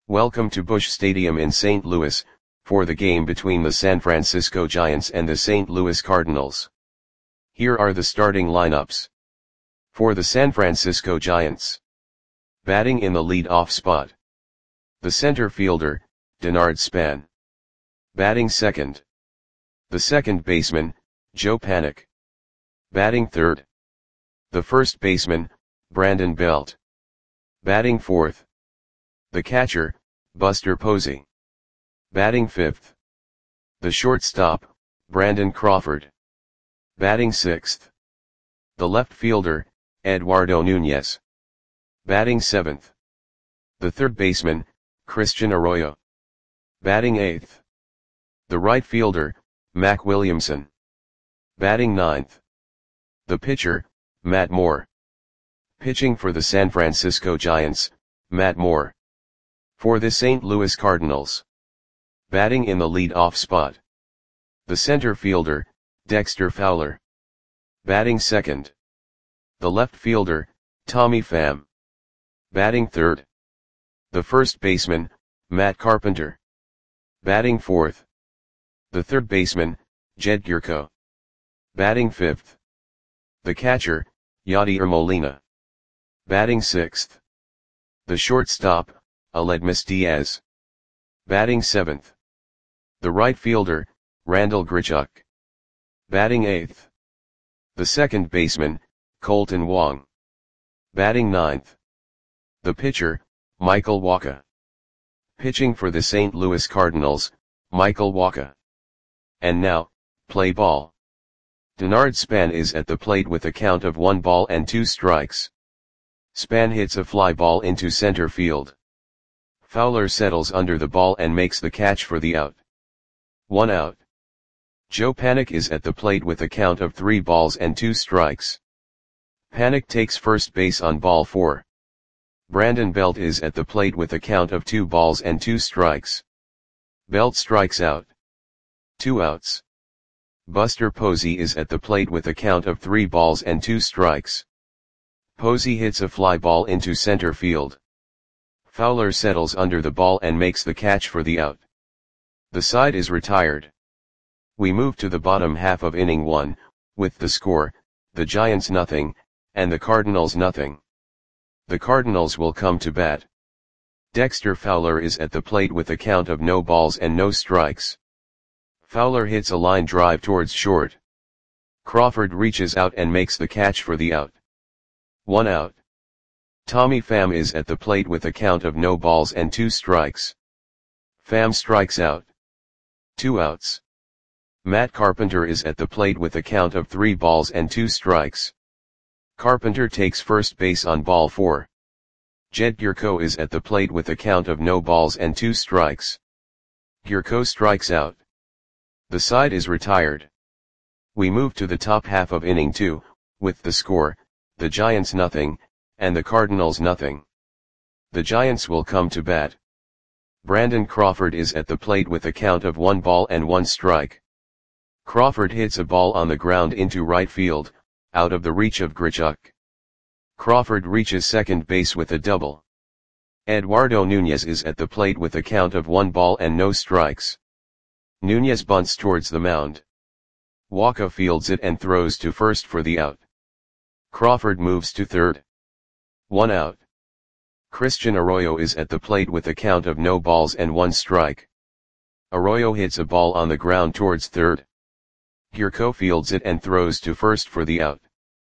Welcome to Busch Stadium in St. Louis, for the game between the San Francisco Giants and the St. Louis Cardinals. Here are the starting lineups. For the San Francisco Giants. Batting in the lead-off spot. The center fielder, Denard Span. Batting second. The second baseman, Joe Panik. Batting third. The first baseman, Brandon Belt. Batting fourth. The catcher, Buster Posey. Batting fifth. The shortstop, Brandon Crawford. Batting sixth. The left fielder, Eduardo Nunez. Batting seventh. The third baseman, Christian Arroyo. Batting eighth. The right fielder, Mac Williamson. Batting ninth. The pitcher, Matt Moore. Pitching for the San Francisco Giants, Matt Moore. For the St. Louis Cardinals. Batting in the lead-off spot. The center fielder, Dexter Fowler. Batting second. The left fielder, Tommy Pham. Batting third. The first baseman, Matt Carpenter. Batting fourth. The third baseman, Jed Gyorko. Batting fifth. The catcher, Yadier Molina. Batting sixth. The shortstop, Aledmys Diaz. Batting seventh. The right fielder, Randal Grichuk. Batting eighth. The second baseman, Colton Wong. Batting ninth. The pitcher, Michael Wacha. Pitching for the St. Louis Cardinals, Michael Wacha. And now, play ball. Denard Span is at the plate with a count of 1 ball and 2 strikes. Span hits a fly ball into center field. Fowler settles under the ball and makes the catch for the out. 1 out. Joe Panik is at the plate with a count of 3 balls and 2 strikes. Panik takes first base on ball 4. Brandon Belt is at the plate with a count of 2 balls and 2 strikes. Belt strikes out. 2 outs. Buster Posey is at the plate with a count of 3 balls and 2 strikes. Posey hits a fly ball into center field. Fowler settles under the ball and makes the catch for the out. The side is retired. We move to the bottom half of inning 1, with the score, the Giants nothing, and the Cardinals nothing. The Cardinals will come to bat. Dexter Fowler is at the plate with a count of no balls and no strikes. Fowler hits a line drive towards short. Crawford reaches out and makes the catch for the out. 1 out. Tommy Pham is at the plate with a count of no balls and 2 strikes. Pham strikes out. 2 outs. Matt Carpenter is at the plate with a count of 3 balls and 2 strikes. Carpenter takes first base on ball 4. Jed Gyorko is at the plate with a count of no balls and 2 strikes. Gyorko strikes out. The side is retired. We move to the top half of inning 2, with the score, the Giants nothing, and the Cardinals nothing. The Giants will come to bat. Brandon Crawford is at the plate with a count of 1 ball and 1 strike. Crawford hits a ball on the ground into right field, out of the reach of Grichuk. Crawford reaches second base with a double. Eduardo Nunez is at the plate with a count of 1 ball and no strikes. Nunez bunts towards the mound. Wacha fields it and throws to first for the out. Crawford moves to third. 1 out. Christian Arroyo is at the plate with a count of no balls and 1 strike. Arroyo hits a ball on the ground towards third. Gyorko fields it and throws to first for the out.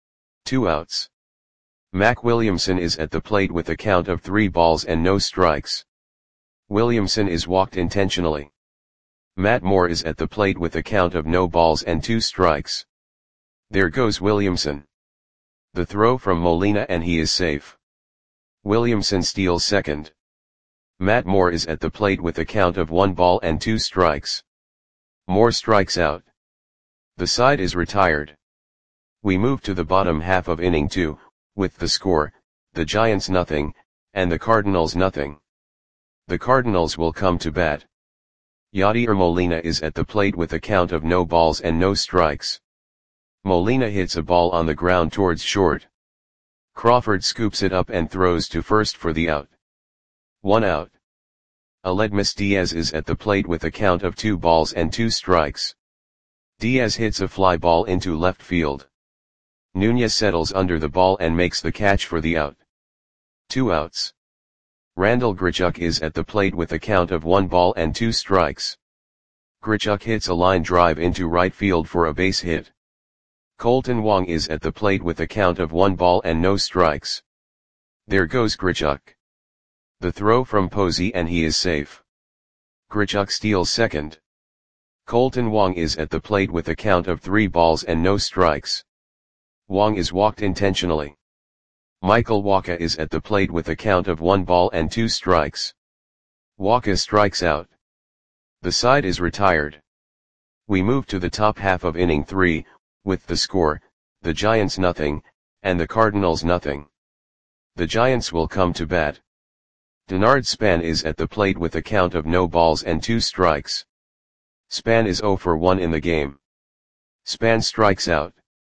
2 outs. Mac Williamson is at the plate with a count of 3 balls and no strikes. Williamson is walked intentionally. Matt Moore is at the plate with a count of no balls and 2 strikes. There goes Williamson. The throw from Molina and he is safe. Williamson steals second. Matt Moore is at the plate with a count of 1 ball and 2 strikes. Moore strikes out. The side is retired. We move to the bottom half of inning 2, with the score, the Giants nothing, and the Cardinals nothing. The Cardinals will come to bat. Yadier Molina is at the plate with a count of no balls and no strikes. Molina hits a ball on the ground towards short. Crawford scoops it up and throws to first for the out. 1 out. Aledmus Diaz is at the plate with a count of 2 balls and 2 strikes. Diaz hits a fly ball into left field. Nunez settles under the ball and makes the catch for the out. 2 outs. Randal Grichuk is at the plate with a count of 1 ball and 2 strikes. Grichuk hits a line drive into right field for a base hit. Colton Wong is at the plate with a count of 1 ball and no strikes. There goes Grichuk. The throw from Posey and he is safe. Grichuk steals second. Colton Wong is at the plate with a count of 3 balls and no strikes. Wong is walked intentionally. Michael Wacha is at the plate with a count of 1 ball and 2 strikes. Wacha strikes out. The side is retired. We move to the top half of inning 3, with the score, the Giants nothing, and the Cardinals nothing. The Giants will come to bat. Denard Span is at the plate with a count of no balls and 2 strikes. Span is 0 for 1 in the game. Span strikes out.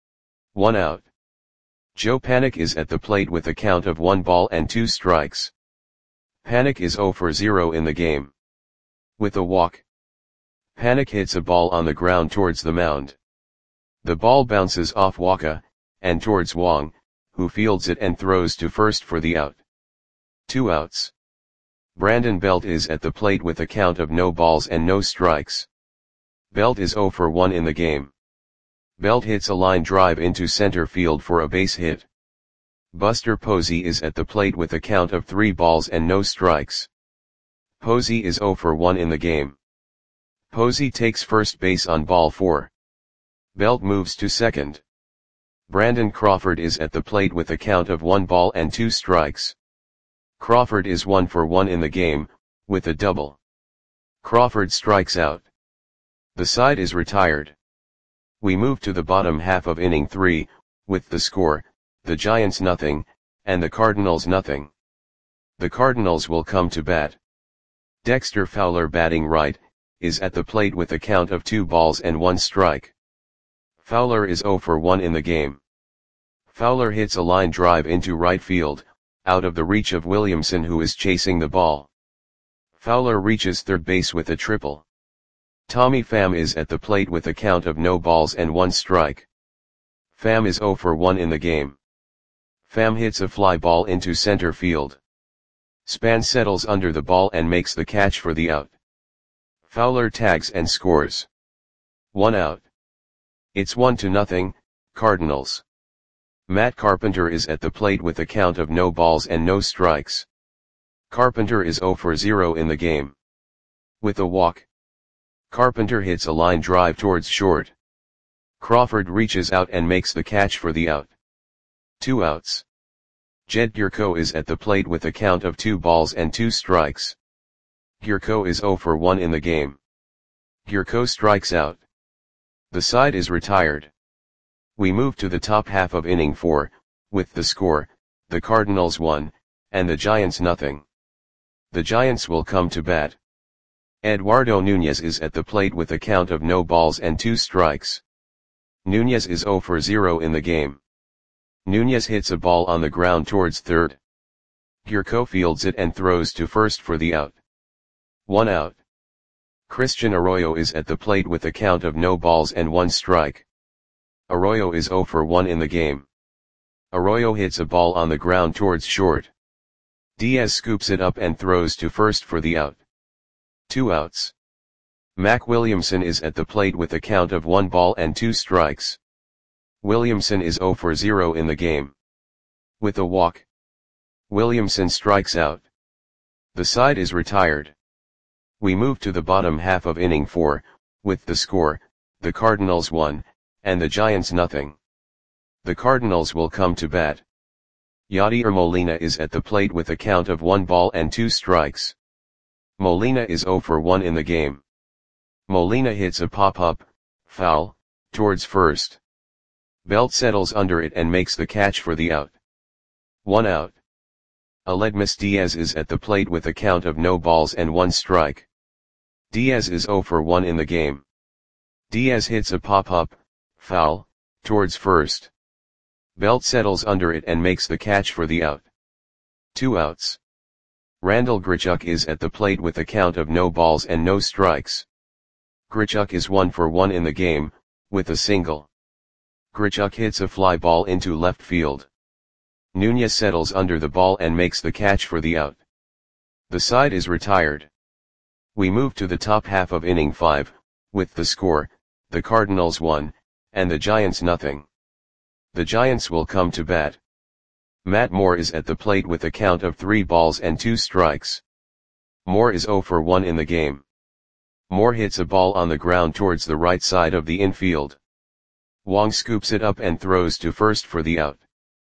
1 out. Joe Panik is at the plate with a count of 1 ball and 2 strikes. Panik is 0 for 0 in the game. With a walk. Panik hits a ball on the ground towards the mound. The ball bounces off Wacha, and towards Wong, who fields it and throws to first for the out. 2 outs. Brandon Belt is at the plate with a count of no balls and no strikes. Belt is 0 for 1 in the game. Belt hits a line drive into center field for a base hit. Buster Posey is at the plate with a count of 3 balls and no strikes. Posey is 0 for 1 in the game. Posey takes first base on ball 4. Belt moves to second. Brandon Crawford is at the plate with a count of 1 ball and 2 strikes. Crawford is 1 for 1 in the game, with a double. Crawford strikes out. The side is retired. We move to the bottom half of inning 3, with the score, the Giants nothing, and the Cardinals nothing. The Cardinals will come to bat. Dexter Fowler, batting right, is at the plate with a count of 2 balls and 1 strike. Fowler is 0 for 1 in the game. Fowler hits a line drive into right field, out of the reach of Williamson, who is chasing the ball. Fowler reaches third base with a triple. Tommy Pham is at the plate with a count of no balls and 1 strike. Pham is 0 for 1 in the game. Pham hits a fly ball into center field. Span settles under the ball and makes the catch for the out. Fowler tags and scores. 1 out. It's 1-0, Cardinals. Matt Carpenter is at the plate with a count of no balls and no strikes. Carpenter is 0 for 0 in the game. With a walk. Carpenter hits a line drive towards short. Crawford reaches out and makes the catch for the out. 2 outs. Jed Gyorko is at the plate with a count of 2 balls and 2 strikes. Gyorko is 0 for 1 in the game. Gyorko strikes out. The side is retired. We move to the top half of inning 4, with the score, the Cardinals 1, and the Giants nothing. The Giants will come to bat. Eduardo Nunez is at the plate with a count of no balls and 2 strikes. Nunez is 0 for 0 in the game. Nunez hits a ball on the ground towards third. Gyorko fields it and throws to first for the out. 1 out. Christian Arroyo is at the plate with a count of no balls and 1 strike. Arroyo is 0 for 1 in the game. Arroyo hits a ball on the ground towards short. Diaz scoops it up and throws to first for the out. 2 outs. Mac Williamson is at the plate with a count of 1 ball and 2 strikes. Williamson is 0 for 0 in the game. With a walk. Williamson strikes out. The side is retired. We move to the bottom half of inning 4, with the score, the Cardinals 1, and the Giants nothing. The Cardinals will come to bat. Yadier Molina is at the plate with a count of 1 ball and 2 strikes. Molina is 0 for 1 in the game. Molina hits a pop-up, foul, towards first. Belt settles under it and makes the catch for the out. 1 out. Aledmus Diaz is at the plate with a count of no balls and 1 strike. Diaz is 0 for 1 in the game. Diaz hits a pop-up, foul, towards first. Belt settles under it and makes the catch for the out. 2 outs. Randal Grichuk is at the plate with a count of no balls and no strikes. Grichuk is 1 for 1 in the game, with a single. Grichuk hits a fly ball into left field. Nunez settles under the ball and makes the catch for the out. The side is retired. We move to the top half of inning 5, with the score, the Cardinals 1, and the Giants nothing. The Giants will come to bat. Matt Moore is at the plate with a count of 3 balls and 2 strikes. Moore is 0 for 1 in the game. Moore hits a ball on the ground towards the right side of the infield. Wong scoops it up and throws to first for the out.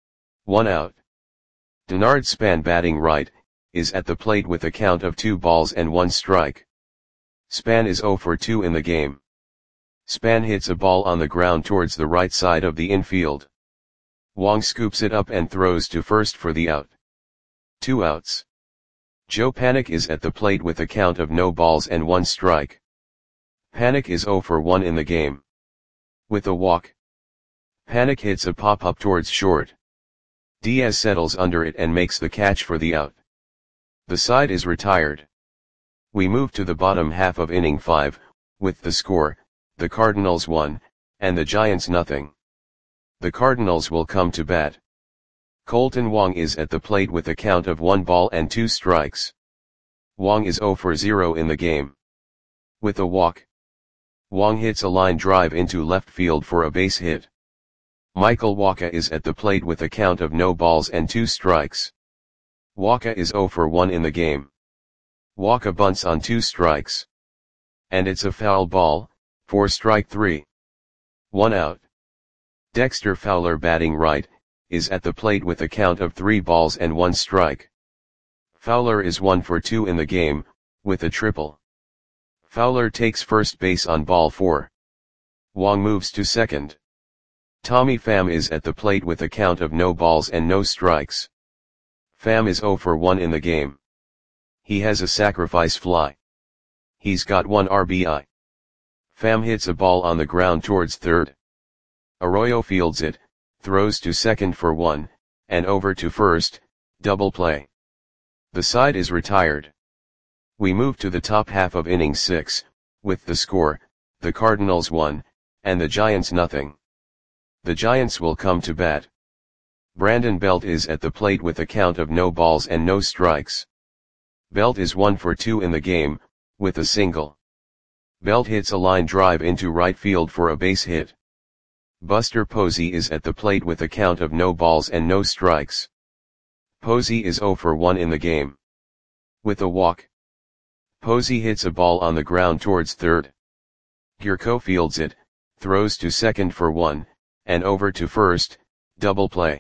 1 out. Denard Span, batting right, is at the plate with a count of 2 balls and 1 strike. Span is 0 for 2 in the game. Span hits a ball on the ground towards the right side of the infield. Wong scoops it up and throws to first for the out. 2 outs. Joe Panik is at the plate with a count of no balls and 1 strike. Panik is 0 for 1 in the game. With a walk, Panik hits a pop-up towards short. Diaz settles under it and makes the catch for the out. The side is retired. We move to the bottom half of inning 5, with the score, the Cardinals 1, and the Giants nothing. The Cardinals will come to bat. Colton Wong is at the plate with a count of 1 ball and 2 strikes. Wong is 0 for 0 in the game. With a walk, Wong hits a line drive into left field for a base hit. Michael Wacha is at the plate with a count of no balls and 2 strikes. Wacha is 0 for 1 in the game. Wacha bunts on 2 strikes. And it's a foul ball, for strike 3. 1 out. Dexter Fowler, batting right, is at the plate with a count of 3 balls and 1 strike. Fowler is 1 for 2 in the game, with a triple. Fowler takes first base on ball 4. Wong moves to second. Tommy Pham is at the plate with a count of no balls and no strikes. Pham is 0 for 1 in the game. He has a sacrifice fly. He's got 1 RBI. Pham hits a ball on the ground towards third. Arroyo fields it, throws to second for 1, and over to first, double play. The side is retired. We move to the top half of inning 6, with the score, the Cardinals 1, and the Giants nothing. The Giants will come to bat. Brandon Belt is at the plate with a count of no balls and no strikes. Belt is 1 for 2 in the game, with a single. Belt hits a line drive into right field for a base hit. Buster Posey is at the plate with a count of no balls and no strikes. Posey is 0 for 1 in the game. With a walk, Posey hits a ball on the ground towards third. Gurko fields it, throws to second for 1, and over to first, double play.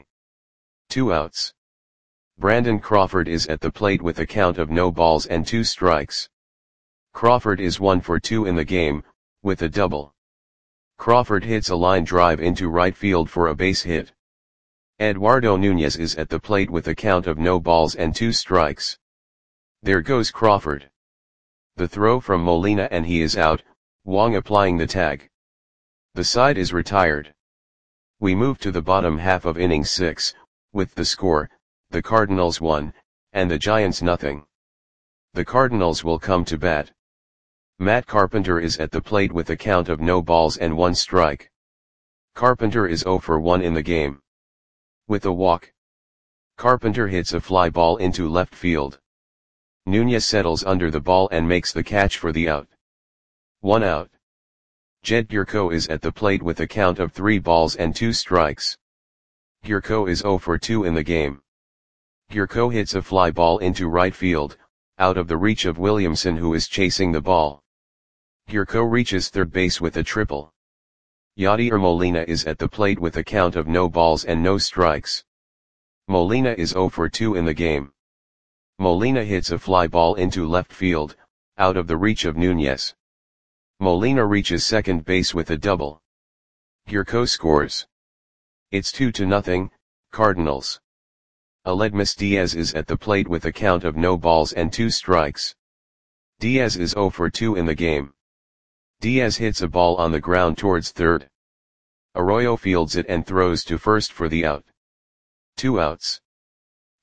2 outs. Brandon Crawford is at the plate with a count of no balls and 2 strikes. Crawford is 1 for 2 in the game, with a double. Crawford hits a line drive into right field for a base hit. Eduardo Nunez is at the plate with a count of no balls and 2 strikes. There goes Crawford. The throw from Molina and he is out, Wong applying the tag. The side is retired. We move to the bottom half of inning 6, with the score, the Cardinals 1, and the Giants nothing. The Cardinals will come to bat. Matt Carpenter is at the plate with a count of no balls and 1 strike. Carpenter is 0 for 1 in the game. With a walk, Carpenter hits a fly ball into left field. Nunez settles under the ball and makes the catch for the out. 1 out. Jed Gurko is at the plate with a count of 3 balls and 2 strikes. Gurko is 0 for 2 in the game. Gurko hits a fly ball into right field, out of the reach of Williamson, who is chasing the ball. Gurko reaches third base with a triple. Yadier Molina is at the plate with a count of no balls and no strikes. Molina is 0 for 2 in the game. Molina hits a fly ball into left field, out of the reach of Nunez. Molina reaches second base with a double. Gurko scores. It's 2-0, Cardinals. Aledmus Diaz is at the plate with a count of no balls and 2 strikes. Diaz is 0 for 2 in the game. Diaz hits a ball on the ground towards third. Arroyo fields it and throws to first for the out. 2 outs.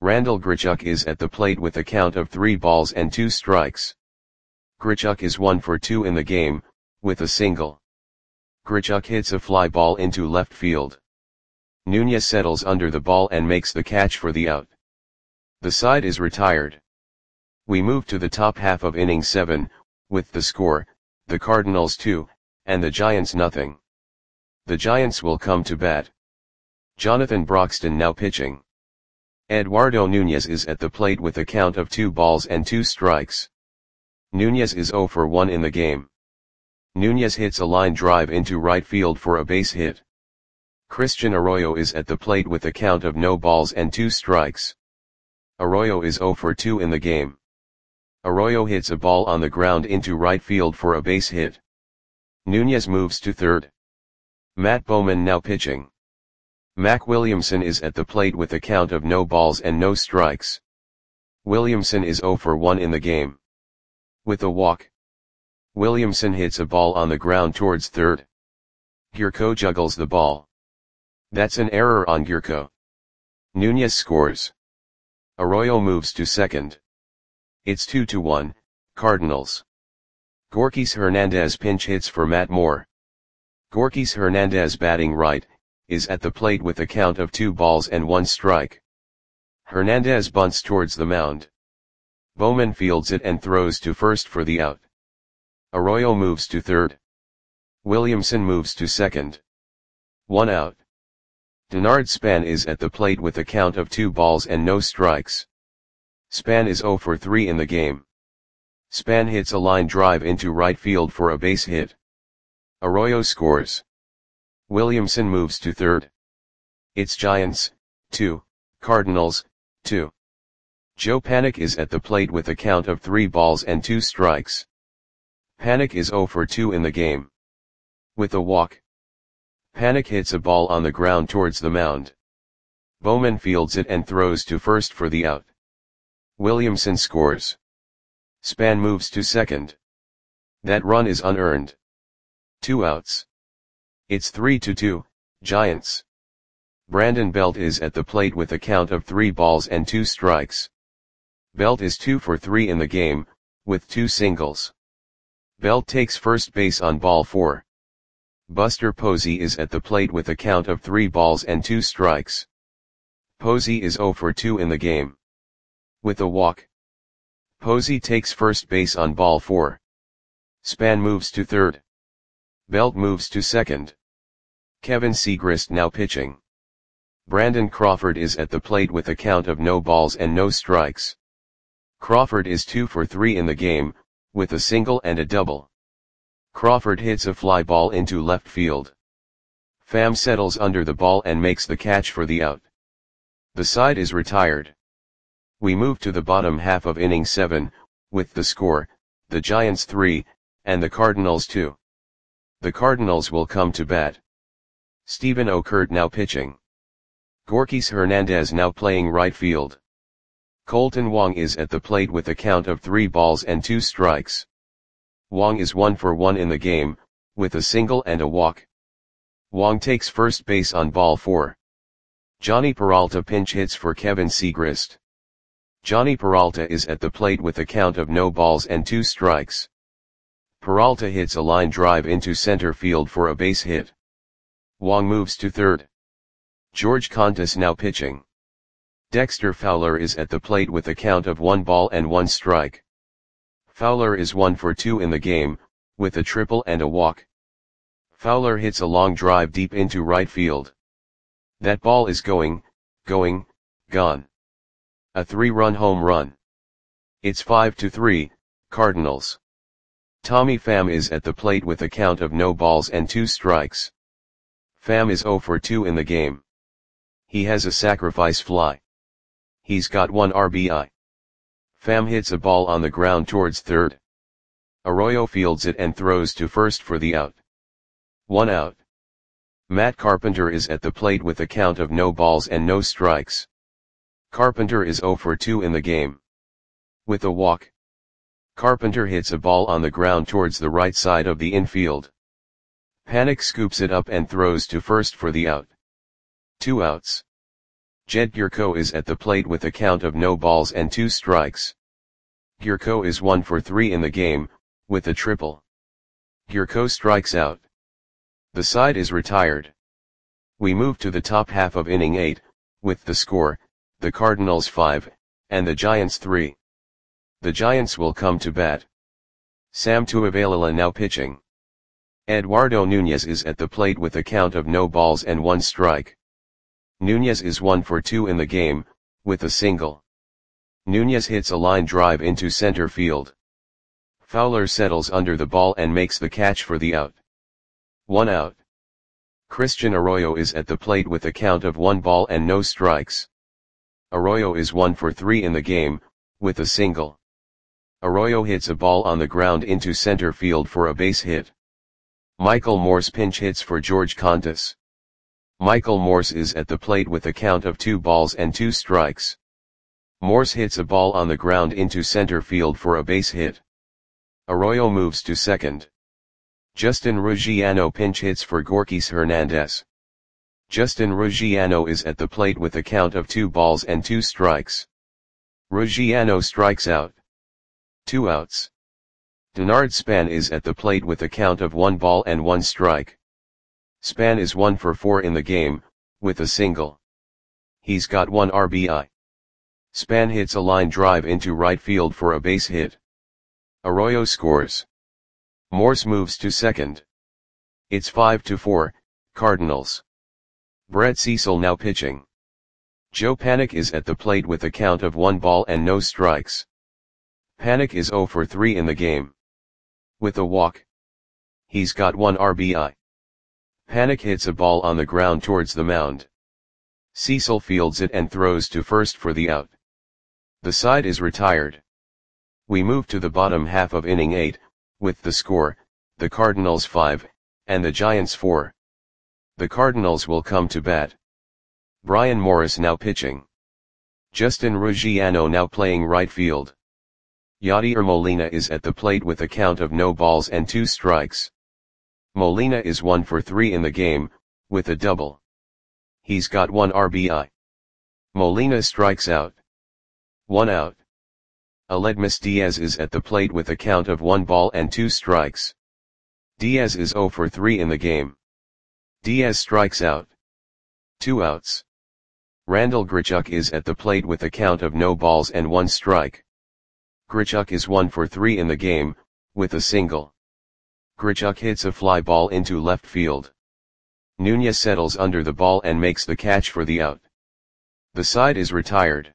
Randall Grichuk is at the plate with a count of 3 balls and 2 strikes. Grichuk is 1 for 2 in the game, with a single. Grichuk hits a fly ball into left field. Nunez settles under the ball and makes the catch for the out. The side is retired. We move to the top half of inning 7, with the score, the Cardinals 2, and the Giants nothing. The Giants will come to bat. Jonathan Broxton now pitching. Eduardo Nunez is at the plate with a count of 2 balls and 2 strikes. Nunez is 0 for 1 in the game. Nunez hits a line drive into right field for a base hit. Christian Arroyo is at the plate with a count of no balls and 2 strikes. Arroyo is 0 for 2 in the game. Arroyo hits a ball on the ground into right field for a base hit. Nunez moves to third. Matt Bowman now pitching. Mac Williamson is at the plate with a count of no balls and no strikes. Williamson is 0 for 1 in the game. With a walk, Williamson hits a ball on the ground towards third. Gurko juggles the ball. That's an error on Gurko. Nunez scores. Arroyo moves to second. It's 2-1, Cardinals. Gorkys Hernandez pinch hits for Matt Moore. Gorkys Hernandez batting right, is at the plate with a count of 2 balls and 1 strike. Hernandez bunts towards the mound. Bowman fields it and throws to first for the out. Arroyo moves to third. Williamson moves to second. 1 out. Denard Span is at the plate with a count of 2 balls and no strikes. Span is 0 for 3 in the game. Span hits a line drive into right field for a base hit. Arroyo scores. Williamson moves to third. It's Giants, 2, Cardinals, 2. Joe Panik is at the plate with a count of 3 balls and 2 strikes. Panik is 0 for 2 in the game. With a walk, Panik hits a ball on the ground towards the mound. Bowman fields it and throws to first for the out. Williamson scores. Span moves to second. That run is unearned. 2 outs. It's 3-2, Giants. Brandon Belt is at the plate with a count of 3 balls and 2 strikes. Belt is 2 for 3 in the game, with 2 singles. Belt takes first base on ball 4. Buster Posey is at the plate with a count of 3 balls and 2 strikes. Posey is 0 for 2 in the game. With a walk, Posey takes first base on ball 4. Span moves to third. Belt moves to second. Kevin Segrist now pitching. Brandon Crawford is at the plate with a count of no balls and no strikes. Crawford is 2 for 3 in the game, with a single and a double. Crawford hits a fly ball into left field. Pham settles under the ball and makes the catch for the out. The side is retired. We move to the bottom half of inning 7, with the score, the Giants 3, and the Cardinals 2. The Cardinals will come to bat. Stephen Okert now pitching. Gorkys Hernandez now playing right field. Colton Wong is at the plate with a count of 3 balls and 2 strikes. Wong is 1 for 1 in the game, with a single and a walk. Wong takes first base on ball 4. Johnny Peralta pinch hits for Kevin Segrist. Johnny Peralta is at the plate with a count of no balls and 2 strikes. Peralta hits a line drive into center field for a base hit. Wong moves to third. George Contis now pitching. Dexter Fowler is at the plate with a count of 1 ball and 1 strike. Fowler is 1 for 2 in the game, with a triple and a walk. Fowler hits a long drive deep into right field. That ball is gone. A 3-run home run. It's 5-3, Cardinals. Tommy Pham is at the plate with a count of no balls and 2 strikes. Pham is 0 for 2 in the game. He has a sacrifice fly. He's got 1 RBI. Pham hits a ball on the ground towards third. Arroyo fields it and throws to first for the out. 1 out. Matt Carpenter is at the plate with a count of no balls and no strikes. Carpenter is 0 for 2 in the game. With a walk, Carpenter hits a ball on the ground towards the right side of the infield. Panik scoops it up and throws to first for the out. 2 outs. Jed Gurko is at the plate with a count of no balls and 2 strikes. Gurko is 1 for 3 in the game, with a triple. Gurko strikes out. The side is retired. We move to the top half of inning 8, with the score, the Cardinals 5, and the Giants 3. The Giants will come to bat. Sam Tuivailala now pitching. Eduardo Nunez is at the plate with a count of no balls and 1 strike. Nunez is 1 for 2 in the game, with a single. Nunez hits a line drive into center field. Fowler settles under the ball and makes the catch for the out. 1 out. Christian Arroyo is at the plate with a count of 1 ball and no strikes. Arroyo is 1 for 3 in the game, with a single. Arroyo hits a ball on the ground into center field for a base hit. Michael Morse pinch hits for George Contis. Michael Morse is at the plate with a count of 2 balls and 2 strikes. Morse hits a ball on the ground into center field for a base hit. Arroyo moves to second. Justin Ruggiano pinch hits for Gorkys Hernandez. Justin Ruggiano is at the plate with a count of 2 balls and 2 strikes. Ruggiano strikes out. 2 outs. Denard Span is at the plate with a count of 1 ball and 1 strike. Span is 1 for 4 in the game, with a single. He's got 1 RBI. Span hits a line drive into right field for a base hit. Arroyo scores. Morse moves to second. It's 5-4, Cardinals. Brett Cecil now pitching. Joe Panik is at the plate with a count of 1 ball and no strikes. Panik is 0 for 3 in the game. With a walk. He's got 1 RBI. Panik hits a ball on the ground towards the mound. Cecil fields it and throws to first for the out. The side is retired. We move to the bottom half of inning 8, with the score, the Cardinals 5, and the Giants 4. The Cardinals will come to bat. Brian Morris now pitching. Justin Ruggiano now playing right field. Yadier Molina is at the plate with a count of no balls and 2 strikes. Molina is 1 for 3 in the game, with a double. He's got 1 RBI. Molina strikes out. 1 out. Aledmus Diaz is at the plate with a count of 1 ball and 2 strikes. Diaz is 0 for 3 in the game. Diaz strikes out. 2 outs. Randal Grichuk is at the plate with a count of no balls and 1 strike. Grichuk is 1 for 3 in the game, with a single. Grichuk hits a fly ball into left field. Nunez settles under the ball and makes the catch for the out. The side is retired.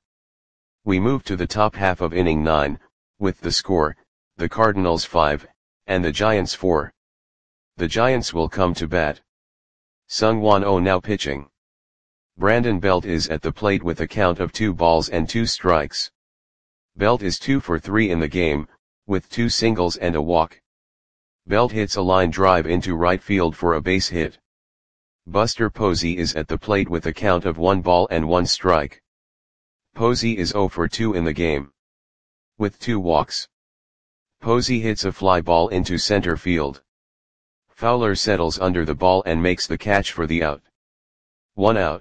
We move to the top half of inning 9, with the score, the Cardinals 5, and the Giants 4. The Giants will come to bat. Seung-Hwan Oh now pitching. Brandon Belt is at the plate with a count of 2 balls and 2 strikes. Belt is 2 for 3 in the game, with 2 singles and a walk. Belt hits a line drive into right field for a base hit. Buster Posey is at the plate with a count of 1 ball and 1 strike. Posey is 0 for 2 in the game. With 2 walks. Posey hits a fly ball into center field. Fowler settles under the ball and makes the catch for the out. 1 out.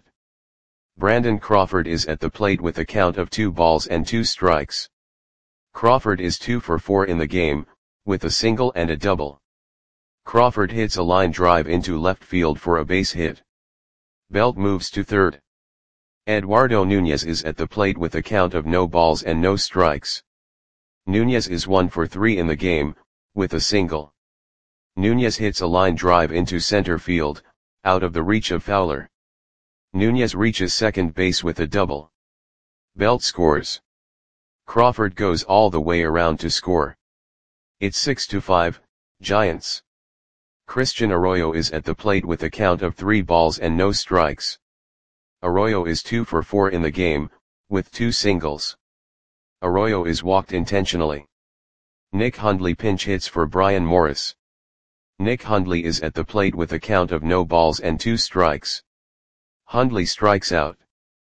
Brandon Crawford is at the plate with a count of 2 balls and 2 strikes. Crawford is 2 for 4 in the game, with a single and a double. Crawford hits a line drive into left field for a base hit. Belt moves to third. Eduardo Nunez is at the plate with a count of no balls and no strikes. Nunez is 1 for 3 in the game, with a single. Nunez hits a line drive into center field, out of the reach of Fowler. Nunez reaches second base with a double. Belt scores. Crawford goes all the way around to score. It's 6-5, Giants. Christian Arroyo is at the plate with a count of 3 balls and no strikes. Arroyo is 2 for 4 in the game, with 2 singles. Arroyo is walked intentionally. Nick Hundley pinch hits for Brian Morris. Nick Hundley is at the plate with a count of no balls and 2 strikes. Hundley strikes out.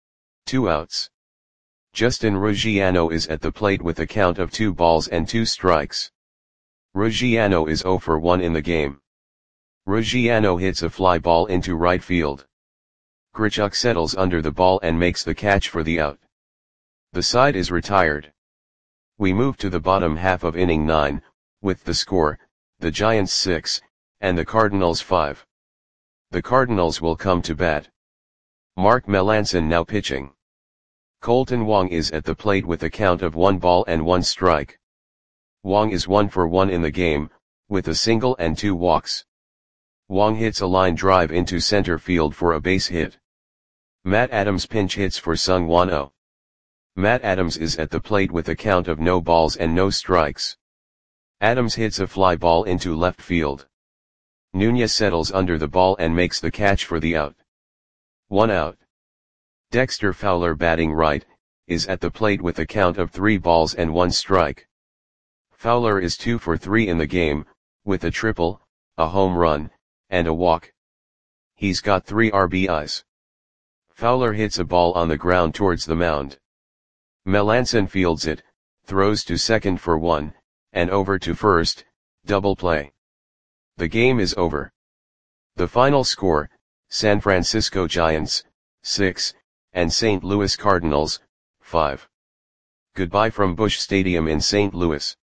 2 outs. Justin Ruggiano is at the plate with a count of 2 balls and 2 strikes. Ruggiano is 0 for 1 in the game. Ruggiano hits a fly ball into right field. Grichuk settles under the ball and makes the catch for the out. The side is retired. We move to the bottom half of inning 9, with the score, the Giants 6, and the Cardinals 5. The Cardinals will come to bat. Mark Melancon now pitching. Colton Wong is at the plate with a count of 1 ball and 1 strike. Wong is 1 for 1 in the game, with a single and 2 walks. Wong hits a line drive into center field for a base hit. Matt Adams pinch hits for Sung Won Oh. Matt Adams is at the plate with a count of no balls and no strikes. Adams hits a fly ball into left field. Nunez settles under the ball and makes the catch for the out. 1 out. Dexter Fowler batting right, is at the plate with a count of 3 balls and 1 strike. Fowler is 2 for 3 in the game, with a triple, a home run, and a walk. He's got 3 RBIs. Fowler hits a ball on the ground towards the mound. Melancon fields it, throws to second for 1, and over to first, double play. The game is over. The final score, San Francisco Giants, 6, and St. Louis Cardinals, 5. Goodbye from Busch Stadium in St. Louis.